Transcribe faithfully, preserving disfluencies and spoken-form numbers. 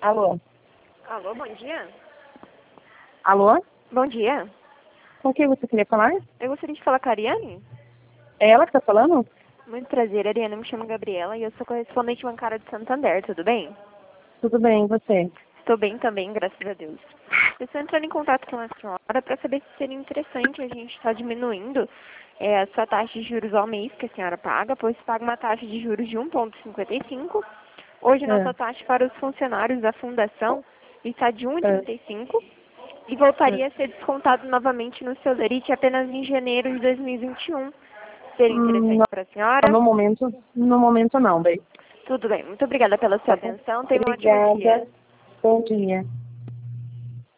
Alô? Alô, bom dia. Alô? Bom dia. Com quem você queria falar? Eu gostaria de falar com a Ariane. É ela que tá falando? Muito prazer, Ariane. Eu me chamo Gabriela e eu sou correspondente bancária de Santander, tudo bem? Tudo bem, e você? Estou bem também, graças a Deus. Eu estou entrando em contato com a senhora para saber se seria interessante a gente estar diminuindo é, a sua taxa de juros ao mês que a senhora paga, pois paga uma taxa de juros de um vírgula cinquenta e cinco. Hoje, É, nossa taxa para os funcionários da fundação está de um vírgula é, trinta e cinco e voltaria a ser descontado novamente no seu lerite apenas em janeiro de dois mil e vinte e um. Seria hum, interessante não, para a senhora? no momento, no momento não, bem. Tudo bem. Muito obrigada pela sua Tá bom? atenção. Tenha um ótimo dia. Obrigada. Bom dia.